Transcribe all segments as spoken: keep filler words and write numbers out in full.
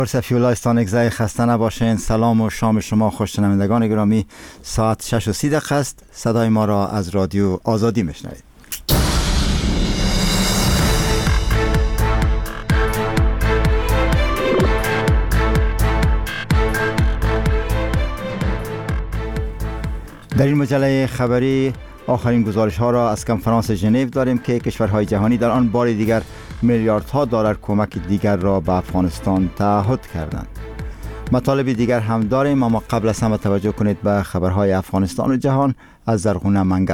صفی الله استانگزای خسته نباشین. سلام و شام شما خوشنوندگان گرامی. ساعت شش و سی دقیقه است. صدای ما را از رادیو آزادی میشنوید. در این مجله خبری آخرین گزارش ها را از کنفرانس ژنو داریم که کشورهای جهانی در آن بار دیگر میلیاردها دلار کمک دیگر را به افغانستان تعهد کردند. مطالب دیگر هم داریم، اما قبل از همه توجه کنید به خبرهای افغانستان و جهان از زرغونه منگل.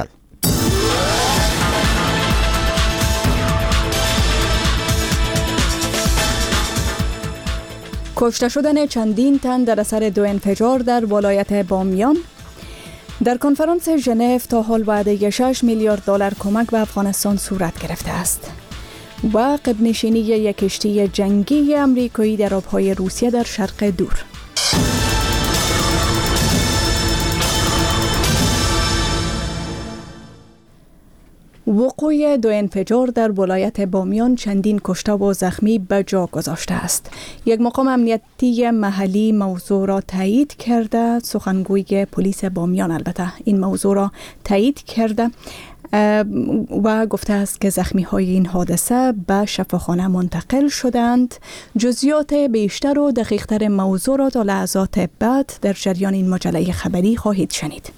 کشته شدن چندین تن در اثر دو انفجار در ولایت بامیان. در کنفرانس ژنو تا حال وعده شش میلیارد دلار کمک به افغانستان صورت گرفته است. و قبنشینی یک کشتی جنگی امریکایی در آبهای روسیه در شرق دور. وقوع دو انفجار در ولایت بامیان چندین کشته و زخمی به جا گذاشته است. یک مقام امنیتی محلی موضوع را تایید کرده. سخنگوی پلیس بامیان البته این موضوع را تایید کرده و گفته است که زخمی های این حادثه به شفاخانه منتقل شدند. جزئیات بیشتر و دقیق‌تر موضوع را تا لحظات بعد در جریان این مجله خبری خواهید شنید.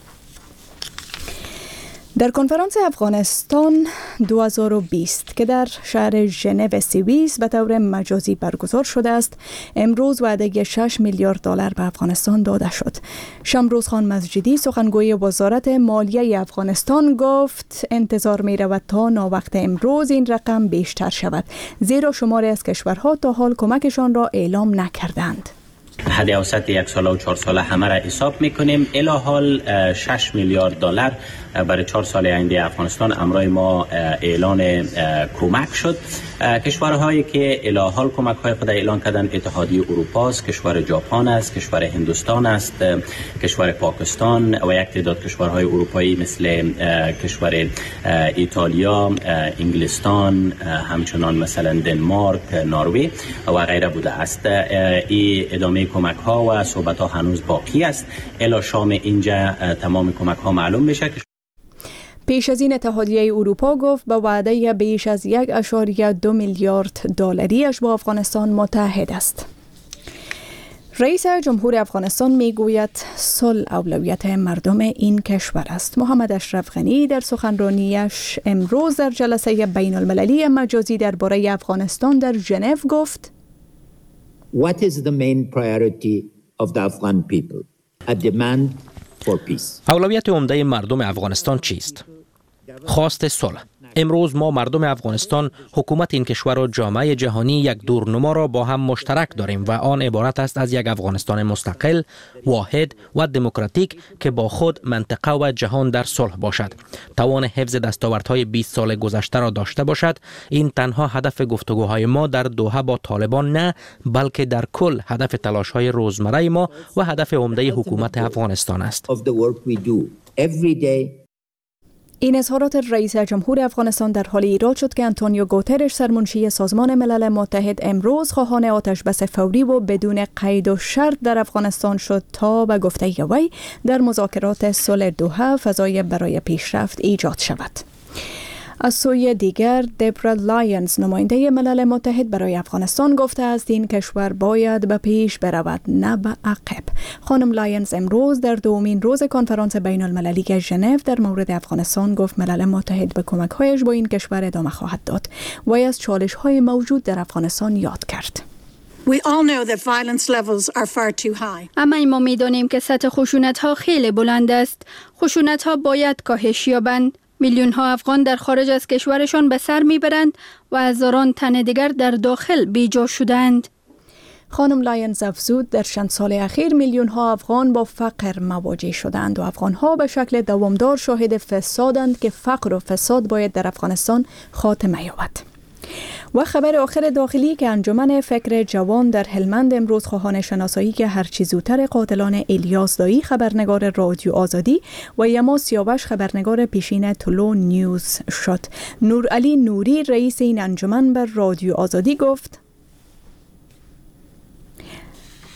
در کنفرانس افغانستان دو هزار و بیست که در شهر ژنو سوئیس به طور مجازی برگزار شده است، امروز وعده شش میلیارد دلار به افغانستان داده شد. شمروز خان مسجدی سخنگوی وزارت مالیه افغانستان گفت انتظار می رود تا ناوقت امروز این رقم بیشتر شود، زیرا شماری از کشورها تا حال کمکشان را اعلام نکردند. حد اوسط یک ساله و چهار ساله همه را حساب میکنیم. الی حال شش میلیارد دلار برای چهار سال آینده افغانستان امرای ما اعلان کمک شد. کشورهایی که الی حال کمک های خود اعلان کردن اتحادیه اروپا است، کشور ژاپن است، کشور هندوستان است، کشور پاکستان و یک تعداد کشورهای اروپایی مثل کشور ایتالیا، انگلستان، همچنان مثلا دنمارک، نروژ و غیره بوده است. این ادامه کمک ها و صحبت ها هنوز باقی است. الی شام اینجا تمام کمک ها معلوم میشه. پیش از این اتحادیه اروپا گفت به وعده بیش از یک اشاریه دو میلیارد دلاریش با افغانستان متحد است. رئیس جمهور افغانستان میگوید صلح اولویت مردم این کشور است. محمد اشرف غنی در سخنرانیش امروز در جلسه بین المللی مجازی درباره افغانستان در ژنو گفت: What is the main priority of the Afghan people? A demand for peace. اولویت عمده مردم افغانستان چیست؟ خواست صلح. امروز ما مردم افغانستان، حکومت این کشور و جامعه جهانی یک دورنما را با هم مشترک داریم و آن عبارت است از یک افغانستان مستقل، واحد و دموکراتیک که با خود منطقه و جهان در صلح باشد. توان حفظ دستاوردهای بیست سال گذشته را داشته باشد. این تنها هدف گفتگوهای ما در دوحه با طالبان نه، بلکه در کل هدف تلاش‌های روزمره ما و هدف عمده حکومت افغانستان است. این اظهارات رئیس جمهور افغانستان در حال ایراد شد که آنتونیو گوترش سرمنشی سازمان ملل متحد امروز خواهان آتش بس فوری و بدون قید و شرط در افغانستان شد تا به گفته وی در مذاکرات صلح دوحه فضای برای پیشرفت ایجاد شود. از سوی دیگر دبرا لایونز نماینده ملل متحد برای افغانستان گفته است این کشور باید به پیش برود نه به عقب. خانم لایونز امروز در دومین روز کنفرانس بین المللی ژنو در مورد افغانستان گفت ملل متحد به کمک‌هایش با این کشور ادامه خواهد داد. وی از چالش‌های موجود در افغانستان یاد کرد. اما ما می‌دانیم که سطح خشونت‌ها خیلی بلند است. خشونت‌ها باید کاهش یابند. میلیون ها افغان در خارج از کشورشان به سر میبرند و هزاران تن دیگر در داخل بیجا شدند. خانم لایونز افزود در چند سال اخیر میلیون ها افغان با فقر مواجه شدند و افغان ها به شکل دوامدار شاهد فسادند که فقر و فساد باید در افغانستان خاتمه یابد. و خبر آخر داخلی که انجمن فکر جوان در هلمند امروز خواهان شناسایی که هرچی زودتر قاتلان الیاس دایی خبرنگار رادیو آزادی و یما سیاوش خبرنگار پیشین طلوع نیوز شد. نورعلی نوری رئیس این انجمن بر رادیو آزادی گفت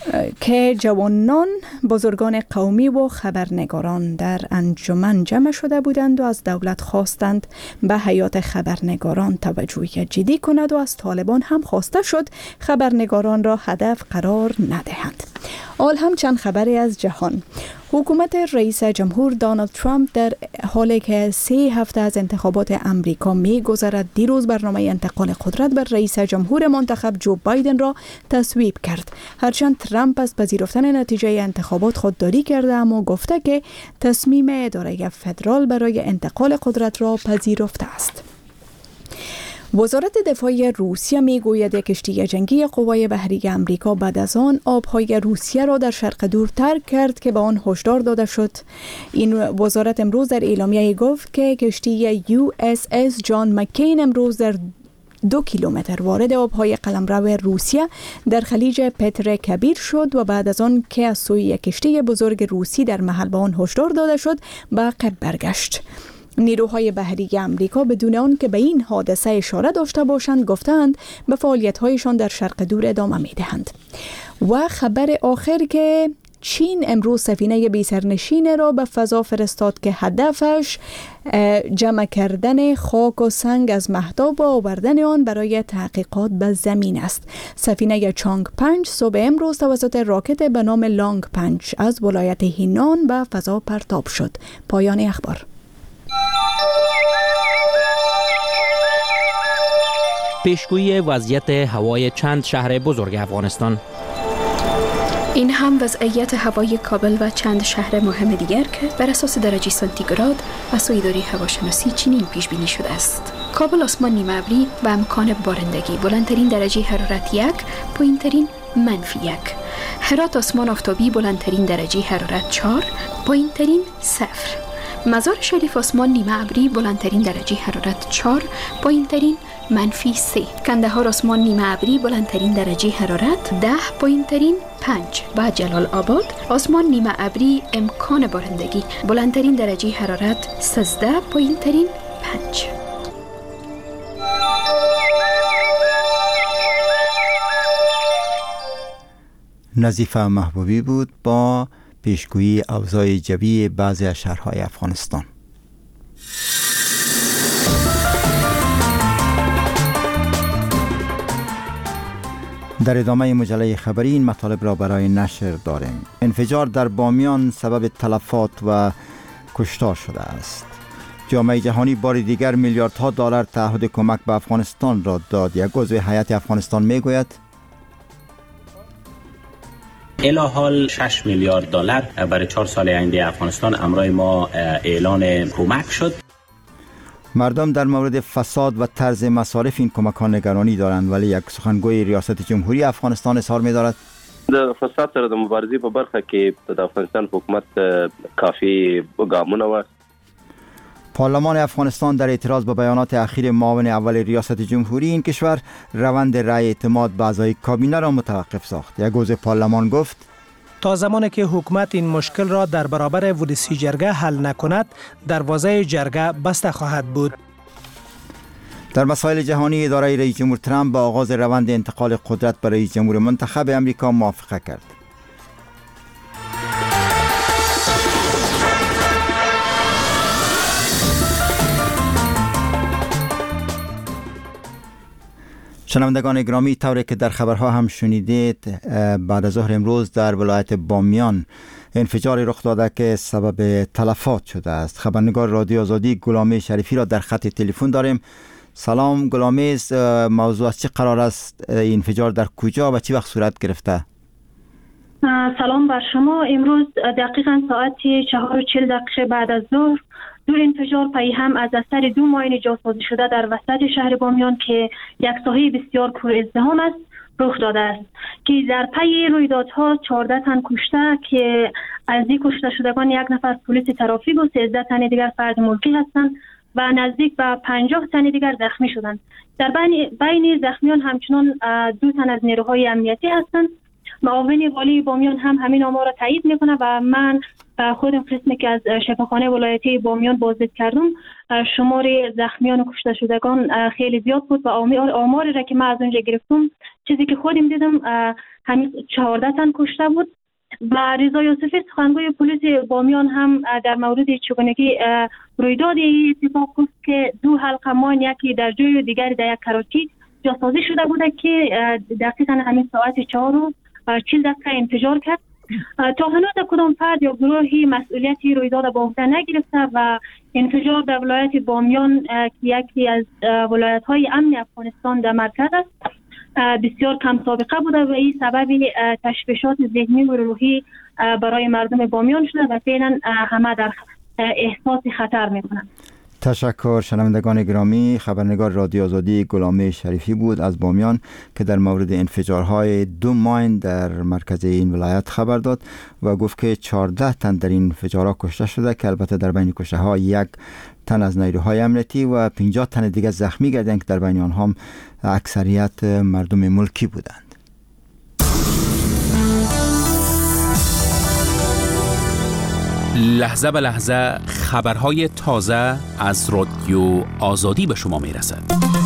که جوانان، بزرگان قومی و خبرنگاران در انجمن جمع شده بودند و از دولت خواستند به حیات خبرنگاران توجه جدی کند و از طالبان هم خواسته شد خبرنگاران را هدف قرار ندهند. آل هم چند خبری از جهان. حکومت رئیس جمهور دونالد ترامپ در حالی که سه هفته از انتخابات امریکا می گذرد دیروز برنامه انتقال قدرت بر رئیس جمهور منتخب جو بایدن را تصویب کرد. هرچند ترامپ از پذیرفتن نتیجه انتخابات خودداری کرده اما گفته که تصمیم اداره فدرال برای انتقال قدرت را پذیرفته است. وزارت دفاع روسیه می گوید یک کشتی جنگی قوای بحری امریکا بعد از آن آبهای روسیه را در شرق دور ترک کرد که به آن هشدار داده شد. این وزارت امروز در اعلامیه گفت که کشتی یو اس اس جان مکین امروز در دو کیلومتر وارد آبهای قلمرو روسیه در خلیج پتر کبیر شد و بعد از آن که از سوی یک کشتی بزرگ روسی در محل به آن هشدار داده شد به عقب برگشت. نیروهای بحری امریکا بدون آن که به این حادثه اشاره داشته باشند گفتند به فعالیت‌هایشان در شرق دور ادامه می‌دهند. و خبر آخر که چین امروز سفینه بی سرنشین را به فضا فرستاد که هدفش جمع کردن خاک و سنگ از مهتاب و آوردن آن برای تحقیقات به زمین است. سفینه چانگ پنج صبح امروز توسط راکت به نام لانگ پنج از ولایت هینان به فضا پرتاب شد. پایان اخبار. پیشگویی وضعیت هوای چند شهر بزرگ افغانستان. این هم وضعیت هوای کابل و چند شهر مهم دیگر که بر اساس درجه سانتیگراد از سوی اداره هواشناسی چینین پیش بینی شده است. کابل آسمان نیمه ابری و امکان بارندگی، بلندترین درجه حرارت یک، پایینترین منفی یک. هرات آسمان آفتابی، بلندترین درجه حرارت چهار، پایینترین صفر. مزار شریف آسمان نیمه ابری، بلندترین درجه حرارت چهار، پایینترین منفی سه. کندهار آسمان نیمه ابری، بلندترین درجه حرارت ده، پایینترین پنج. و جلال آباد آسمان نیمه ابری، امکان بارندگی، بلندترین درجه حرارت سیزده، پایینترین پنج. نظیفه محبوبی بود با پیشگویی اوضاع جوی بعضی از شهرهای افغانستان. در ادامه مجله خبری این مطالب را برای نشر داریم. انفجار در بامیان سبب تلفات و کشتار شده است. جامعه جهانی بار دیگر میلیاردها دلار تعهد کمک به افغانستان را داد. یک عضو هیئت افغانستان میگوید الی حال شش میلیارد دلار برای چهار سال آینده افغانستان امرای ما اعلان کمک شد. مردم در مورد فساد و طرز مصارف این کمک‌ها نگرانی دارند، ولی یک سخنگوی ریاست جمهوری افغانستان اظهار می‌دارد د فساد سره د مبارزې په برخه کې د افغانستان حکومت کافی ګامونه و. پارلمان افغانستان در اعتراض به بیانات اخیر معاون اول ریاست جمهوری این کشور روند رأی اعتماد به اعضای کابینه را متوقف ساخت. یک عضو پارلمان گفت تا زمانی که حکومت این مشکل را در برابر ورودی جرگه حل نکند، دروازه جرگه بسته خواهد بود. در مسائل جهانی اداره رئیس جمهور ترامپ با آغاز روند انتقال قدرت به رئیس جمهور منتخب امریکا موافقه کرد. شنوندگان گرامی، طوری که در خبرها هم شنیدید، بعد از ظهر امروز در ولایت بامیان انفجار رخ داده که سبب تلفات شده است. خبرنگار رادیو آزادی غلامی شریفی را در خط تلفن داریم. سلام غلامی، موضوع از چه قرار است؟ این انفجار در کجا و چه وقت صورت گرفته؟ سلام بر شما. امروز دقیقاً ساعت چهار و چهل دقیقه بعد از ظهر دو انفجار پی هم از اثر دو ماین جاسازی شده در وسط شهر بامیان که یک ساحه بسیار پر ازدحام است رخ داده است که در پی رویدادها چهارده تن کشته که از این کشته شدگان یک نفر پلیس ترافیک و سیزده تن دیگر فرد ملکی هستند و نزدیک به پنجاه تن دیگر زخمی شدند. در بین بین زخمیان همچنان دو تن از نیروهای امنیتی هستند. معاون والی بامیان هم همین آمار را تایید میکنه و من خودم قسمی که از شفاخانه ولایتی بامیان بازدید کردم، شمار زخمیان و کشته شدگان خیلی زیاد بود و آماری را که من از اونجا گرفتم، چیزی که خودم دیدم همین چهارده تن کشته بود. و رضا یوسفی سخنگوی پلیس بامیان هم در مورد چگونگی رویداد اتفاق گفت که دو حلقه ماین، یکی در جای و دیگری در یک کراچی جاسازی شده بوده که دقیقاً همین ساعت چهار و چهل دقیقه انفجار کرد. تا هنوز کدام فرد یا گروهی مسئولیتی رویداد به عهده نگرفته و انفجار در ولایت بامیان که یکی از ولایت‌های امن افغانستان در مرکز است بسیار کم سابقه بوده و این سبب تشویشات ذهنی و روحی برای مردم بامیان شده و فعلا همه در احساس خطر میکنند. تشکر. شنوندگان گرامی، خبرنگار رادیو آزادی غلامه شریفی بود از بامیان که در مورد انفجارهای دو ماین در مرکز این ولایت خبر داد و گفت که چهارده تن در این انفجارها کشته شده که البته در بین کشته ها یک تن از نیروهای امنیتی و پنجاه تن دیگر زخمی گردند که در بین آنها هم اکثریت مردم ملکی بودند. لحظه به لحظه خبرهای تازه از رادیو آزادی به شما میرسد.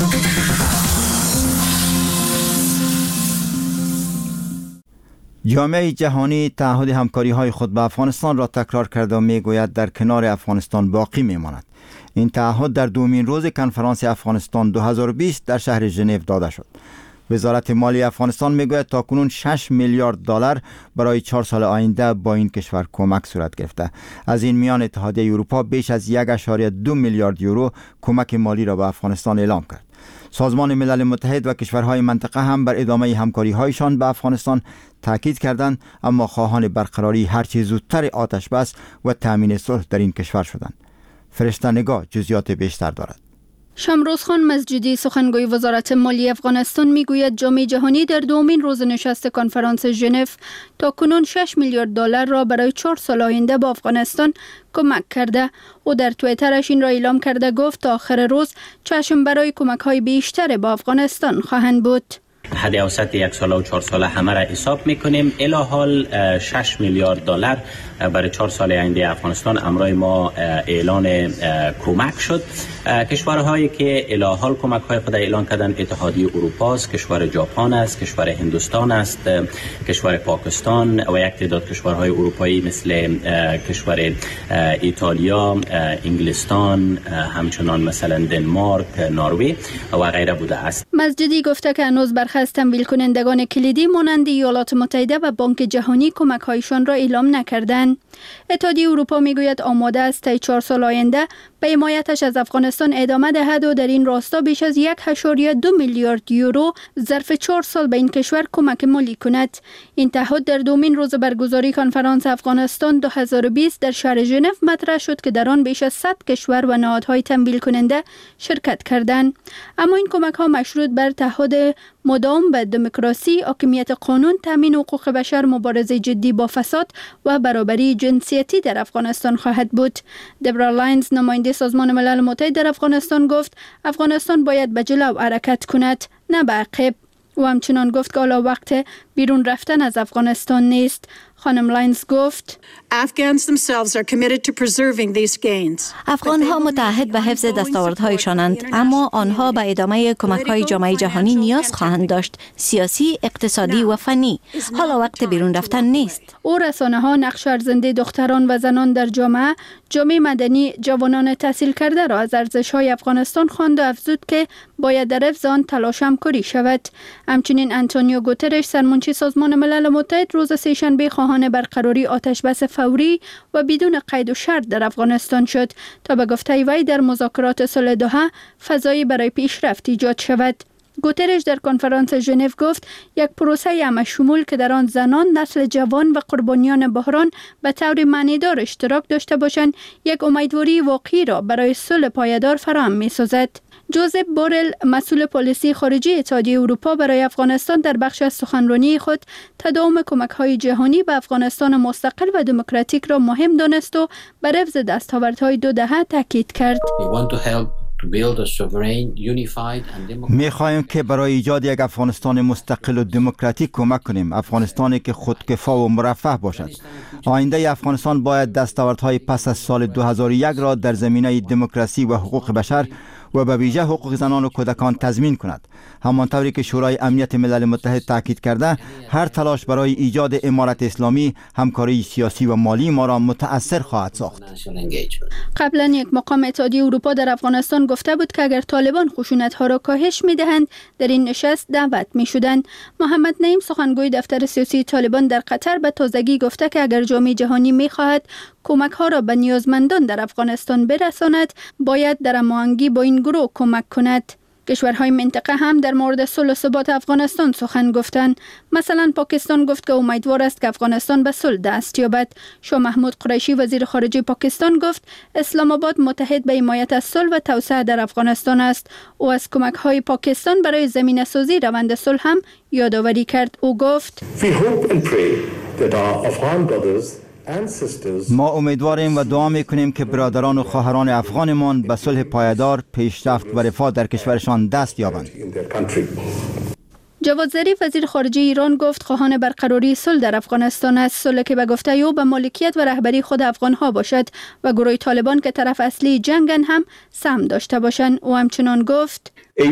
جامعه جهانی تعهد همکاری های خود به افغانستان را تکرار کرده و میگوید در کنار افغانستان باقی میماند. این تعهد در دومین روز کنفرانس افغانستان دو هزار و بیست در شهر ژنو داده شد. وزارت مالی افغانستان میگوید تاکنون شش میلیارد دلار برای چهار سال آینده با این کشور کمک صورت گرفته. از این میان اتحادیه اروپا بیش از یک و دو میلیارد یورو کمک مالی را به افغانستان اعلام کرد. سازمان ملل متحد و کشورهای منطقه هم بر ادامه همکاری هایشان به افغانستان تاکید کردند، اما خواهان برقراری هرچه زودتر آتش بس و تامین صلح در این کشور شدند. فرشته نگاه جزئیات بیشتر دارد. شمروز خان مسجدی سخنگوی وزارت مالی افغانستان میگوید جامعه جهانی در دومین روز نشست کنفرانس ژنو تا کنون شش میلیارد دلار را برای چهار سال آینده با افغانستان کمک کرده. او در توییترش این را اعلام کرده گفت تا آخر روز چشم برای کمک های بیشتر با افغانستان خواهند بود. حد اوسط یک ساله و چهار ساله همه را حساب میکنیم. الی حال شش میلیارد دلار برای چهار سال آینده افغانستان امروز ما اعلان کمک شد. کشورهایی که الی حال کمک های خود اعلان کردن اتحادیه اروپا است، کشور ژاپن است، کشور هندوستان است، کشور پاکستان و یک تعداد کشورهای اروپایی مثل کشور ایتالیا، انگلستان، همچنان مثلا دنمارک، نروژ و غیره بوده است. مسجدی گفته که هنوز برخی از تمویل کنندگان کلیدی مانند ایالات متحده و بانک جهانی کمک هایشان را اعلام نکردند. اتحادیه اروپا میگوید آماده است تا چهار سال آینده به حمایتش از افغانستان ادامه دهد و در این راستا بیش از یک و دو میلیارد یورو ظرف چهار سال به این کشور کمک مالی کند. این تعهد در دومین روز برگزاری کنفرانس افغانستان دو هزار و بیست در شهر ژنو مطرح شد که در آن بیش از صد کشور و نهادهای تمویل کننده شرکت کردند. اما این کمک ها مشروط بر تعهد مدام به دموکراسی، حاکمیت قانون، تامین حقوق بشر، مبارزه جدی با فساد و برابری جنسیتی در افغانستان خواهد بود. دبرا لاینز نماینده سازمان ملل متحد در افغانستان گفت افغانستان باید به جلو حرکت کند، نه به عقب. و همچنان گفت که حالا وقت بیرون رفتن از افغانستان نیست. خانم لاینز گفت افغان ها متعهد به حفظ دستاوردهایشانند، اما آنها به ادامه کمک های جامعه جهانی نیاز خواهند داشت، سیاسی، اقتصادی و فنی. حالا وقت بیرون رفتن نیست. او رسانه ها، نقش ارزنده دختران و زنان در جامعه، جامعه مدنی، جوانان تحصیل کرده را از ارزش های افغانستان خواند و افزود که باید در حفظ آن تلاش همکاری شود. همچنین آنتونیو گوترش سرمنشی سازمان ملل متحد روز سه‌شنبه خواهان برقراری آتش بس فوری و بدون قید و شرط در افغانستان شد تا به گفته وی در مذاکرات صلح دوحه فضایی برای پیشرفت ایجاد شود. گوترش در کنفرانس ژنو گفت یک پروسه همه‌شمول که در آن زنان، نسل جوان و قربانیان بحران به طور معنیدار اشتراک داشته باشند، یک امیدواری واقعی را برای صلح پایدار فراهم می‌سازد. جوزف بورل، مسئول پالیسی خارجی اتحادیه اروپا برای افغانستان، در بخش از سخنرانی خود تداوم کمک‌های جهانی به افغانستان مستقل و دموکراتیک را مهم دانست و بر حفظ دستاوردهای دو دهه تاکید کرد. می خواهیم که برای ایجاد یک افغانستان مستقل و دموکراتیک کمک کنیم، افغانستانی که خودکفا و مرفه باشد. آینده افغانستان باید دستاوردهای پس از سال دو هزار و یک را در زمینه دموکراسی و حقوق بشر و به ویژه حقوق زنان و کودکان تضمین کند. همانطوری که شورای امنیت ملل متحد تاکید کرده، هر تلاش برای ایجاد امارت اسلامی همکاری سیاسی و مالی ما را متأثر خواهد ساخت. قبلا یک مقام اتحادیه اروپا در افغانستان گفته بود که اگر طالبان خشونت‌ها را کاهش می‌دهند در این نشست دعوت می‌شدند. محمد نعیم سخنگوی دفتر سیاسی طالبان در قطر به تازگی گفته که اگر جامعه جهانی می‌خواهد کمک‌ها را به نیازمندان در افغانستان برساند، باید در هماهنگی با این گروه کمک کند. کشورهای منطقه هم در مورد صلح و ثبات افغانستان سخن گفتند. مثلا پاکستان گفت که امیدوار است که افغانستان به صلح دست یابد. شاه محمود قریشی وزیر خارجه پاکستان گفت اسلام آباد متحد به حمایت از صلح و توسعه در افغانستان است. او از کمک‌های پاکستان برای زمینه‌سازی روند صلح هم یادآوری کرد. او گفت ما امیدواریم و دعا میکنیم که برادران و خواهران افغانمان به صلح پایدار، پیشرفت و رفاه در کشورشان دست یابند. جواد ظریف وزیر خارجه ایران گفت خواهان برقراری صلح در افغانستان است، صلح که به گفته او به مالکیت و رهبری خود افغانها باشد و گروه طالبان که طرف اصلی جنگن هم سهم داشته باشند. او همچنان گفت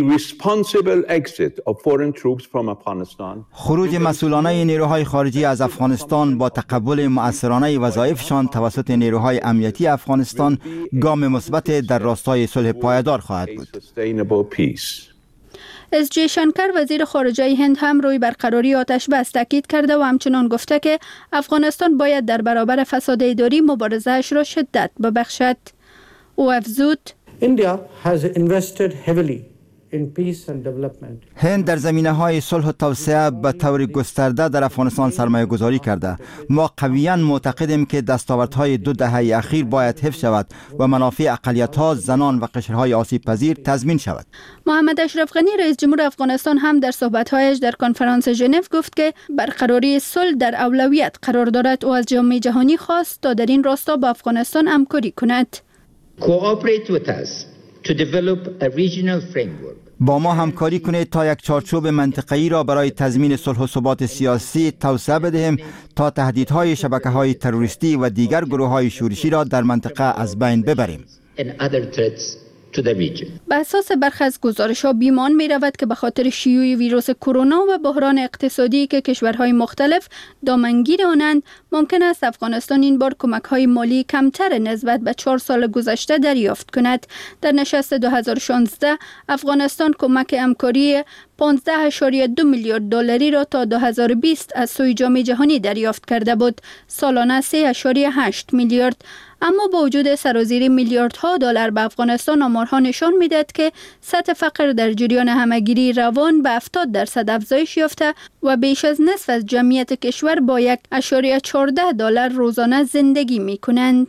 خروج مسئولانه نیروهای خارجی از افغانستان با تقبل مؤثرانه وظایفشان توسط نیروهای امنیتی افغانستان گام مثبت در راستای صلح پایدار خواهد بود. اس جی شنکر وزیر خارجه هند هم روی برقراری آتش بس تاکید کرده و همچنان گفته که افغانستان باید در برابر فساد اداری مبارزه‌اش را شدت ببخشد. او افزود هند در زمینه‌های صلح و توسعه به طور گسترده در افغانستان سرمایه گذاری کرده. ما قویاً معتقدیم که دستاوردهای دو دهه اخیر باید حفظ شود و منافع اقلیت‌ها، زنان و قشرهای آسیب پذیر تضمین شود. محمد اشرف غنی رئیس جمهور افغانستان هم در صحبت‌هایش در کنفرانس ژنو گفت که برقراری صلح در اولویت قرار دارد و از جامعه جهانی خواست تا در این راستا با افغانستان همکاری کند. Cooperate with us to develop a regional framework. با ما همکاری کنید تا یک چارچوب منطقه‌ای را برای تضمین صلح و ثبات سیاسی توسعه بدهیم تا تهدیدهای شبکه‌های تروریستی و دیگر گروه‌های شورشی را در منطقه از بین ببریم. به اساس برخی از گزارش‌ها بیمان می رود که به خاطر شیوع ویروس کرونا و بحران اقتصادی که کشورهای مختلف دامنگیر آنند، ممکن است افغانستان این بار کمک‌های مالی کمتر نسبت به چهار سال گذشته دریافت کند. در نشست دو هزار و شانزده افغانستان کمک همکاری پانزده اشاریه دو میلیارد دلاری را تا دو هزار و بیست از سوی جامعه جهانی دریافت کرده بود، سالانه سه اشاریه هشت میلیارد. اما با وجود سرازیری میلیاردها دلار به افغانستان، آمارها نشان میدهد که سطح فقر در جریان همگیری روان به هفتاد درصد افزایش یافته و بیش از نصف از جمعیت کشور با یک اشاریه چهارده دلار روزانه زندگی می کنند.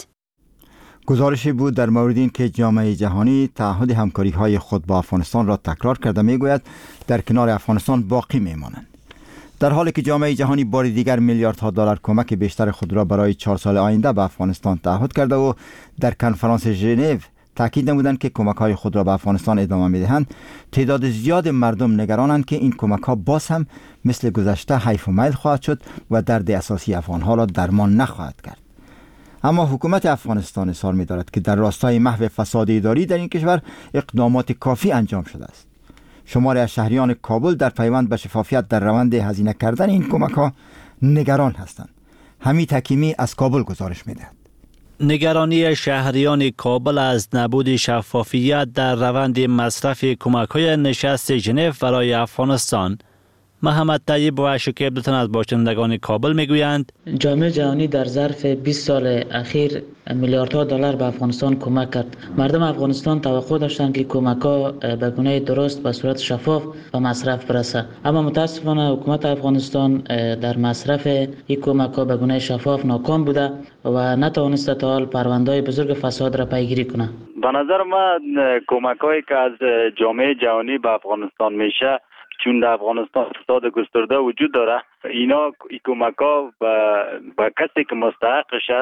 گزارشی بود در مورد این که جامعه جهانی تعهد همکاری های خود با افغانستان را تکرار کرده میگوید در کنار افغانستان باقی میمانند. در حالی که جامعه جهانی بار دیگر میلیاردها دلار کمک بیشتر خود را برای چهار سال آینده به افغانستان تعهد کرده و در کنفرانس ژنو تاکید نمودند که کمک‌های خود را به افغانستان ادامه می‌دهند، تعداد زیاد مردم نگرانند که این کمک‌ها باز هم مثل گذشته حیف و میل خواهد شد و درد اساسی افغان‌ها را درمان نخواهد کرد. اما حکومت افغانستان اصرار می‌دارد که در راستای محو فساد اداری در این کشور اقدامات کافی انجام شده است. شماری از شهریان کابل در پیوند به شفافیت در روند هزینه کردن این کمک‌ها نگران هستند. حمید حکیمی از کابل گزارش می‌دهد. نگرانی شهریان کابل از نبود شفافیت در روند مصرف کمک‌های نشست ژنو برای افغانستان. محمد طیب و شکیب دو تن از باشندگان کابل میگویند جامعه جهانی در ظرف بیست سال اخیر میلیاردها دلار به افغانستان کمک کرد. مردم افغانستان توقع داشتند که کمک‌ها به گونه درست به صورت شفاف به مصرف برسه، اما متاسفانه حکومت افغانستان در مصرف این کمک‌ها به گونه شفاف ناکام بوده و نتوانسته تا حال پرونده‌های بزرگ فساد را پیگیری کنه. به نظر من کمک‌هایی که از جامعه جهانی به افغانستان میشه، چون در افغانستان فساد گسترده وجود داره، اینا کمک‌ها به به کسی که مستحقش است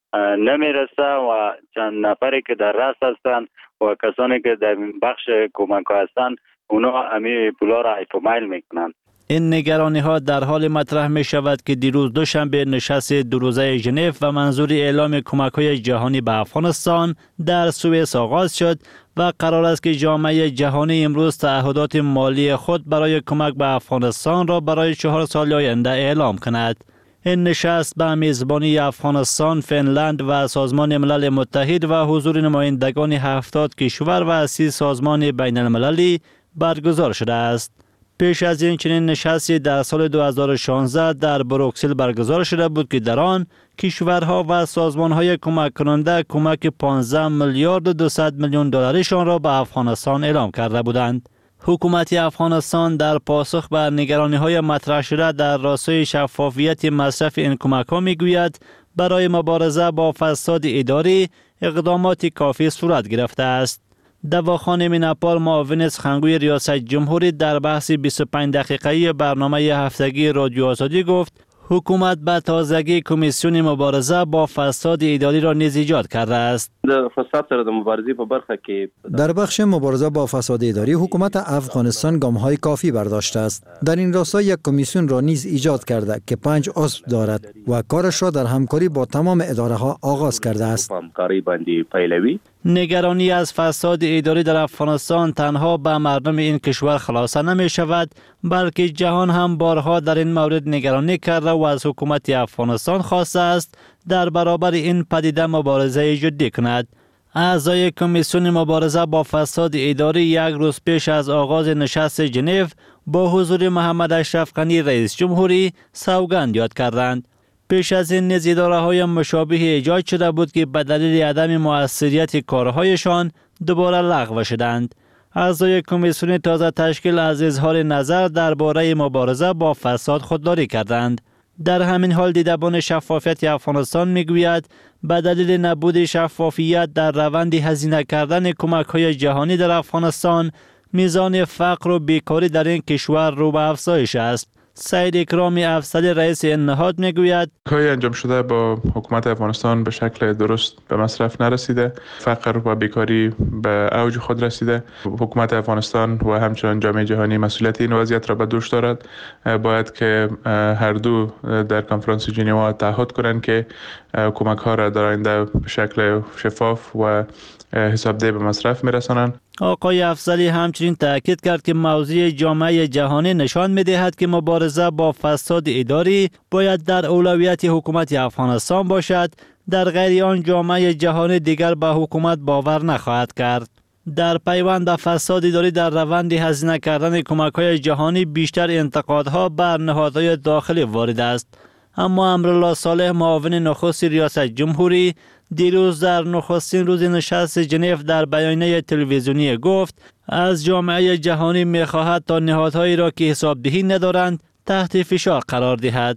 نمیرسه و چند نفری که در رأس هستند و کسانی که در بخش کمک ها هستند اونا امی پولا را ایف مایل میکنند. این نگرانی ها در حال مطرح می شود که دیروز دوشنبه نشست دو روزه ژنو و منظور اعلام کمک های جهانی به افغانستان در سوئیس آغاز شد و قرار است که جامعه جهانی امروز تعهدات مالی خود برای کمک به افغانستان را برای چهار سال آینده اعلام کند. این نشست به میزبانی افغانستان، فنلند و سازمان ملل متحد و حضور نمایندگان هفتاد کشور و سی سازمان بین المللی برگزار شده است. پیش از این چنین نشستی در سال دو هزار و شانزده در بروکسل برگزار شده بود که در آن کشورها و سازمانهای کمک کننده کمک پانزده میلیارد و دویست میلیون دلارشان را به افغانستان اعلام کرده بودند. حکومت افغانستان در پاسخ به نگرانی‌های مطرح شده در راستای شفافیت مصرف این کمک‌ها می‌گوید برای مبارزه با فساد اداری اقدامات کافی صورت گرفته است. دواخانه میناپال معاون سخنگوی ریاست جمهوری در بحث بیست و پنج دقیقه‌ای برنامه هفتگی رادیو آزادی گفت حکومت به تازگی کمیسیون مبارزه با فساد اداری را نیز ایجاد کرده است. فساد سره د مبارزې په برخه کې در بخش مبارزه با فساد اداری حکومت افغانستان گام‌های کافی برداشته است. در این راستا یک کمیسیون را نیز ایجاد کرده که پنج عضو دارد و کارش را در همکاری با تمام اداره‌ها آغاز کرده است. همکاری باندې پیلوي. نگرانی از فساد اداری در افغانستان تنها به مردم این کشور خلاصه نمی شود بلکه جهان هم بارها در این مورد نگرانی کرده و از حکومت افغانستان خواسته است در برابر این پدیده مبارزه جدی کند. اعضای کمیسیون مبارزه با فساد اداری یک روز پیش از آغاز نشست ژنو با حضور محمد اشرف غنی رئیس جمهوری سوگند یاد کردند. پیش از این نیز اداره‌های مشابه ایجاد شده بود که به دلیل عدم مؤثریت کارهایشان دوباره لغو شدند. اعضای کمیسیون تازه تشکیل از اظهار نظر درباره مبارزه با فساد خودداری کردند. در همین حال دیدبان شفافیت افغانستان میگوید به دلیل نبود شفافیت در روند هزینه کردن کمک‌های جهانی در افغانستان میزان فقر و بیکاری در این کشور رو به افزایش است. سید اکرامی افضلی رئیس این نهاد میگوید کاری انجام شده با حکومت افغانستان به شکل درست به مصرف نرسیده، فقر و بیکاری به اوج خود رسیده. حکومت افغانستان و همچنین جامعه جهانی مسئولیت این وضعیت را به دوش دارد. باید که هر دو در کنفرانس ژنو تعهد کنند که کمک ها را در آینده به شکل شفاف و حسابدهی به مصرف میرسانند. آقای افضلی همچنین تاکید کرد که موضوع جامعه جهانی نشان می‌دهد که مبارزه با فساد اداری باید در اولویت حکومت افغانستان باشد، در غیر آن جامعه جهانی دیگر به حکومت باور نخواهد کرد. در پیوند به فساد اداری در روند هزینه کردن کمک‌های جهانی بیشتر انتقادها بر نهادهای داخلی وارد است. اما امرالله صالح معاون نخست ریاست جمهوری دیروز در نخستین روز نشست ژنو در بیانیه تلویزیونی گفت از جامعه جهانی می‌خواهد تا نهادهایی را که حسابدهی ندارند تحت فشار قرار دهد.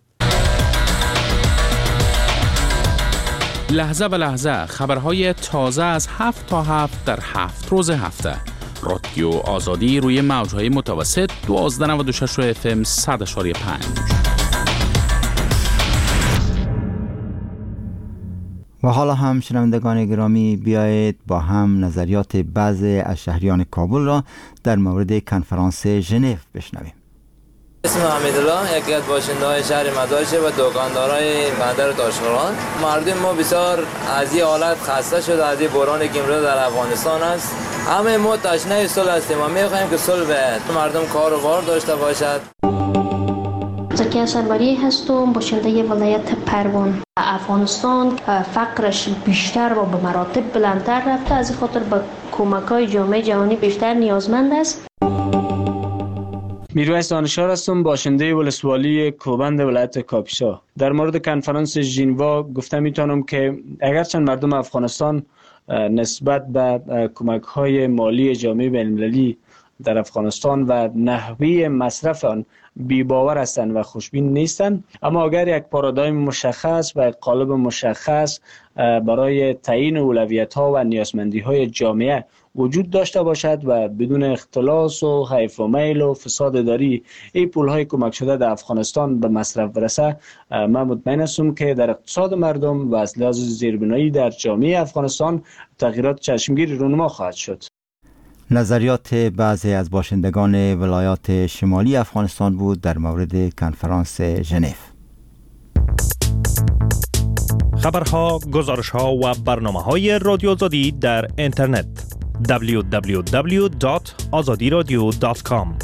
لحظه به لحظه خبرهای تازه از هفت تا هفت در هفت روز هفته. رادیو آزادی روی موجهای متوسط دوازده نود و شش اف ام صد اشاری پنج. و حالا هم شنوندگان گرامی بیایید با هم نظریات بعضی از شهریان کابل را در مورد کنفرانس ژنو بشنویم. اسم حمیدالله یکی از باشنده‌های شهر مدارچه و دکاندارای بندر تاشقرغان. مردم ما بسیار از این حالت خسته شده از این بحرانی که امروز در افغانستان است. همه ما تشنه صلح هستیم و می‌خواهیم که صلح بیاید، مردم کار و بار داشته باشد. زکیه سرباری هستم، باشنده ولایت پروان. افغانستان فقرش بیشتر و به مراتب بلندتر رفته، از این خاطر به کمک‌های جامعه جهانی بیشتر نیازمند است. میرویس دانشار هستم، باشنده ولسوالی کوبند ولایت کاپیسا. در مورد کنفرانس ژنو گفته میتونم که اگرچند مردم افغانستان نسبت به کمک‌های مالی جامعه بین‌المللی در افغانستان و نحوه مصرف آن بی باور هستند و خوشبین نیستند، اما اگر یک پارادایم مشخص و یک قالب مشخص برای تعیین اولویت‌ها و نیازمندی‌های جامعه وجود داشته باشد و بدون اختلاس و حیف و میل و فساد اداری این پولهای کمک شده در افغانستان به مصرف برسه، من مطمئن هستم که در اقتصاد مردم و از لحاظ زیربنایی در جامعه افغانستان تغییرات چشمگیری رونما خواهد شد. نظریات بعضی از باشندگان ولایات شمالی افغانستان بود در مورد کنفرانس ژنو. خبرها، گزارشها و برنامه‌های رادیو آزادی در اینترنت دبلیو دبلیو دبلیو دات آزادی رادیو دات کام.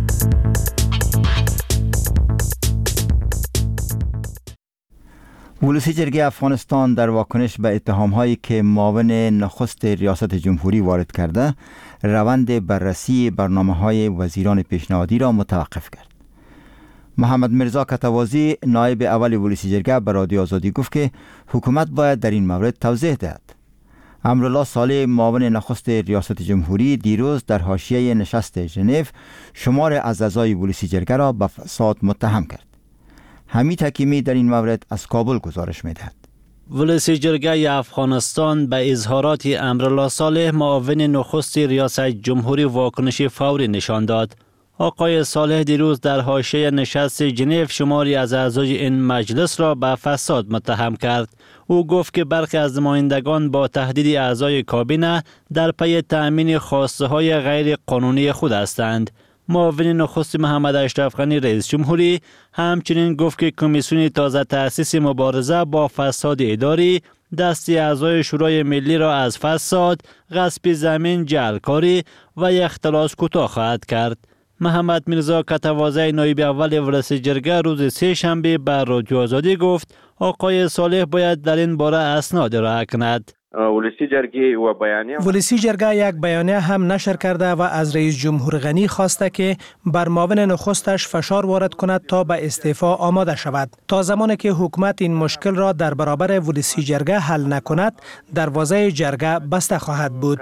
ولسی جرگه افغانستان در واکنش به اتهام‌هایی که معاون نخست ریاست جمهوری وارد کرده، روند بررسی برنامه‌های وزیران پیشنهادی را متوقف کرد. محمد مرزا کتوازی نایب اول ولسی جرگه به رادیو آزادی گفت که حکومت باید در این مورد توضیح دهد. امرالله صالح معاون نخست ریاست جمهوری دیروز در حاشیه نشست ژنو شمار از اعضای ولسی جرگه را به فساد متهم کرد. حمید حکیمی در این مورد از کابل گزارش می‌دهد. ولسی جرگه افغانستان به اظهارات امرالله صالح معاون نخست ریاست جمهوری واکنش فوری نشان داد. آقای صالح دیروز در حاشیه نشست ژنو شماری از اعضای این مجلس را به فساد متهم کرد. او گفت که برخی از نمایندگان با تهدید اعضای کابینه در پی تأمین خواسته های غیر قانونی خود هستند. معاون نخست محمد اشرف غنی رئیس جمهوری همچنین گفت که کمیسیون تازه تأسیس مبارزه با فساد اداری دستی اعضای شورای ملی را از فساد، غصب زمین، جعلکاری و اختلاس کوتاه خواهد کرد. محمد مرزا کتوازی نایب اول ولسی جرگه روز سه شنبه بر رادیو آزادی گفت آقای صالح باید در این باره اسناد ارائه کند. ولسی جرگه و بیانیه ولسی جرگه یک بیانیه هم نشر کرده و از رئیس جمهور غنی خواسته که بر معاون نخستش فشار وارد کند تا به استعفا آماده شود. تا زمانی که حکومت این مشکل را در برابر ولسی جرگه حل نکند، دروازه جرگه بسته خواهد بود.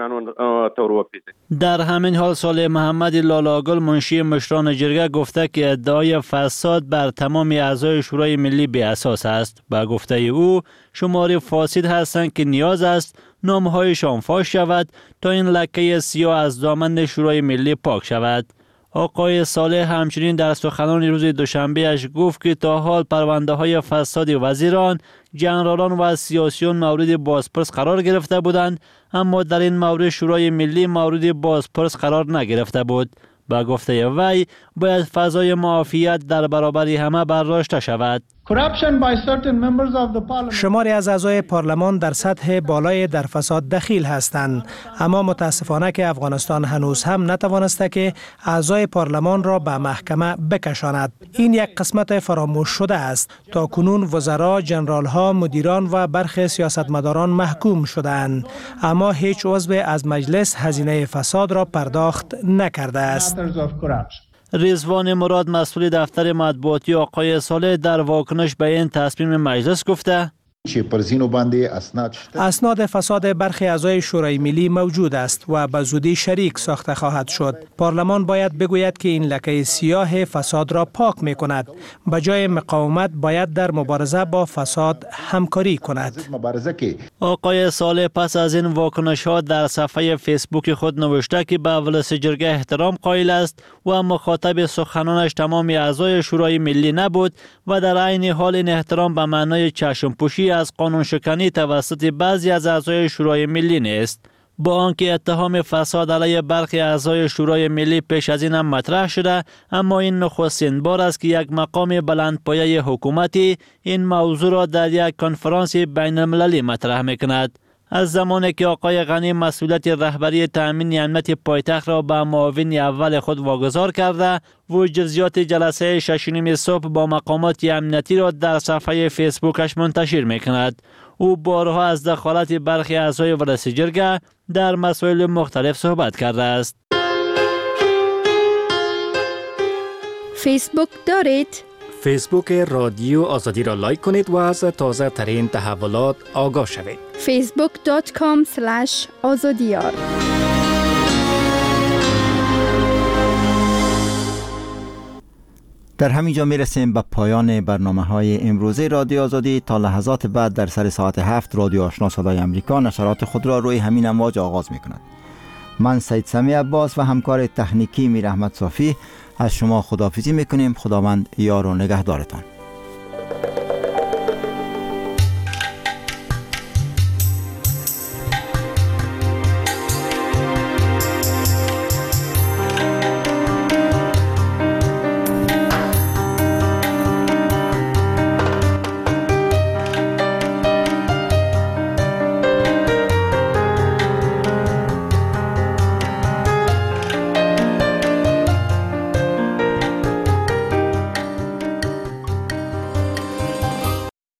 در همین حال صالح محمد لالاگل منشی مشران جرگه گفته که ادعای فساد بر تمام اعضای شورای ملی بی اساس است. با گفته او شماری فاسد هستند که نیاز است نامهایشان فاش شود تا این لکه سیاه از دامن شورای ملی پاک شود. آقای صالح همچنین در سخنان روز دوشنبه اش گفت که تا حال پرونده های فساد وزیران، جنرالان و سیاسیون مورد بازپرس قرار گرفته بودند، اما در این مورد شورای ملی مورد بازپرس قرار نگرفته بود. با گفته وی باید فضای معافیت در برابر همه برداشته شود. شماری از اعضای پارلمان در سطح بالای در فساد دخیل هستند، اما متاسفانه که افغانستان هنوز هم نتوانسته که اعضای پارلمان را به محکمه بکشاند. این یک قسمت فراموش شده است. تا کنون وزرا، جنرال‌ها، مدیران و برخی سیاستمداران محکوم شدند، اما هیچ عضو از مجلس هزینه فساد را پرداخت نکرده است. رضوان مراد مسئول دفتر مطبوعاتی آقای صالح در واکنش به این تصمیم مجلس گفته اسناد فساد برخی اعضای شورای ملی موجود است و به زودی شریک ساخته خواهد شد. پارلمان باید بگوید که این لکه سیاه فساد را پاک می کند. به جای مقاومت باید در مبارزه با فساد همکاری کند. آقای صالح پس از این واکنش ها در صفحه فیسبوک خود نوشته که به ولسی جرگه احترام قائل است و مخاطب سخنانش تمام اعضای شورای ملی نبود و در عین حال این احترام به معنای چشم پوشی از قانون شکنی توسط بعضی از اعضای شورای ملی نیست. با آنکه اتهام فساد علیه برخی اعضای شورای ملی پیش از این هم مطرح شده، اما این نخستین بار است که یک مقام بلندپایه حکومتی این موضوع را در یک کنفرانس بین المللی مطرح میکند. از زمانی که آقای غنی مسئولیت رهبری تأمین امنیت پایتخت را به معاون اول خود واگذار کرده و جزئیات جلسه شش صبح با مقامات امنیتی را در صفحه فیسبوکش منتشر میکند. او بارها از دخالت برخی اعضای ولسی جرگه در مسائل مختلف صحبت کرده است. فیسبوک دارید؟ فیسبوک رادیو آزادی را لایک کنید و از تازه ترین تحولات آگاه شوید. فیسبوک دات کام اسلش آزادیار. در همینجا میرسیم به پایان برنامه های امروزه رادیو آزادی. تا لحظات بعد در سر ساعت هفت رادیو آشنا صدای امریکا نشرات خود را روی همین امواج آغاز می کند. من سید سمی عباس و همکار تکنیکی میر احمد صافی از شما خداحافظی میکنیم. خداوند یار و نگهدارتان.